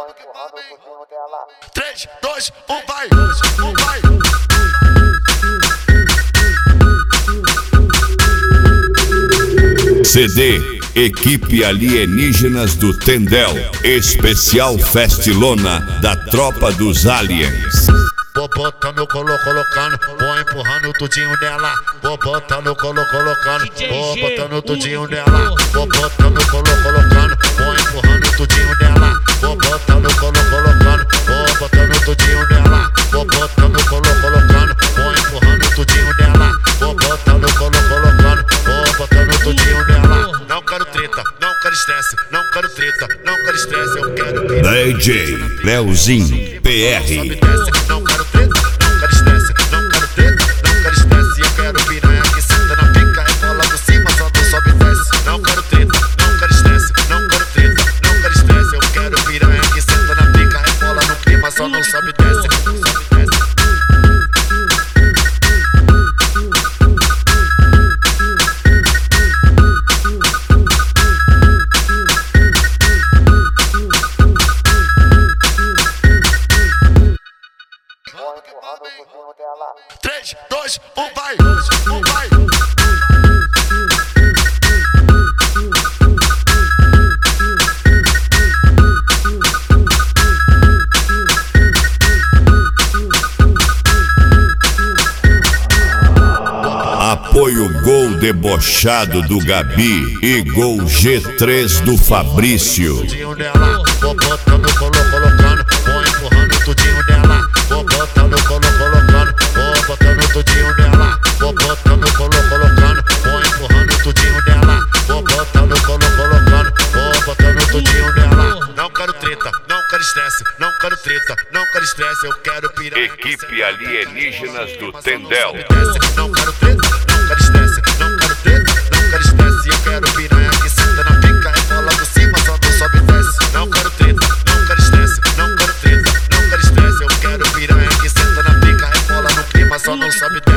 3, 2, 1, vai! CD Equipe Alienígenas do Tendel, especial Festilona da Tropa dos Aliens. Vou botando, colocando, vou empurrando tudinho nela. Vou botando, colocando, vou botando tudinho nela. Vou botando, colocando, vou empurrando tudinho nela. Vou botando, colocando, vou botando tudinho nela. Vou botando, colocando, vou empurrando tudinho nela. Vou botando, colocando, vou botando tudinho nela. Não quero treta, não quero estresse, não quero treta, não quero estresse, eu quero DJ Leozinho PR. Não quero treta, não quero estresse, não quero treta, não quero estresse. Eu quero piranha que senta na pica, rebola por cima, só não sobe e desce. Não quero treta, não quero estresse, não quero treta, não quero estresse. Eu quero piranha que senta na pica, rebola no clima, só não sobe e desce. Três, dois, vai! Apoio Gol Debochado do Gabi e Gol G3 do Fabrício. Vou botando, colocando, vou empurrando tudinho dela. Vou botando, colocando, vou botando tudinho dela. Vou botando, colocando, vou empurrando tudinho dela. Vou botando, colocando, vou botando tudinho dela. Não quero treta, não quero estresse, não quero treta, não quero estresse. Eu quero piranha. Equipe Alienígenas do Tendel. Não quero treta, não quero estresse, não quero treta, não quero estresse. Eu quero piranha que senta na pica, rebola por cima, só não sobe e desce. Não quero treta, não quero estresse, não quero treta, não quero estresse. Eu quero piranha que senta na pica, rebola no clima, só não sobe e desce.